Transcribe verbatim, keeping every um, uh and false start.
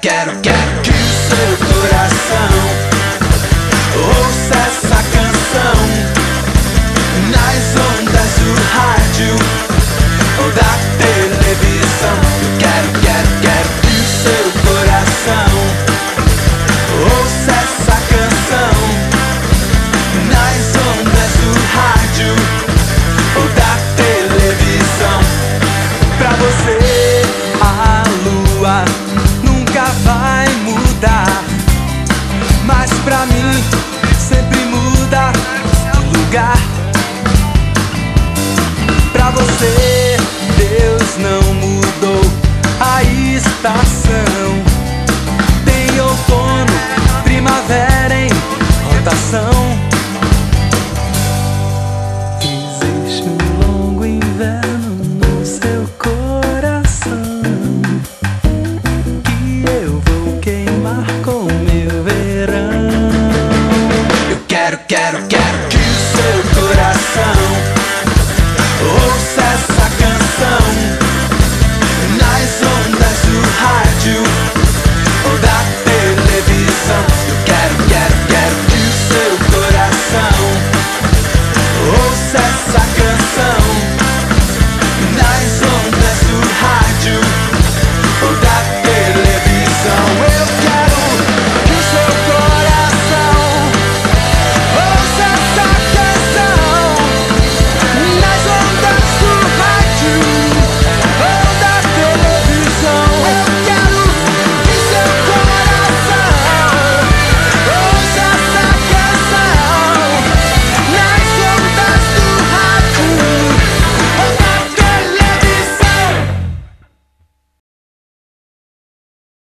quero, quero que o seu coração ouça essa canção nas ondas do rádio ou da televisão. Eu quero, quero, quero que o seu coração ouça essa canção nas ondas do rádio ou da televisão. Pra você a lua nunca vai mudar, mas pra mim sempre muda de lugar. Pra você Deus não mudou a estação,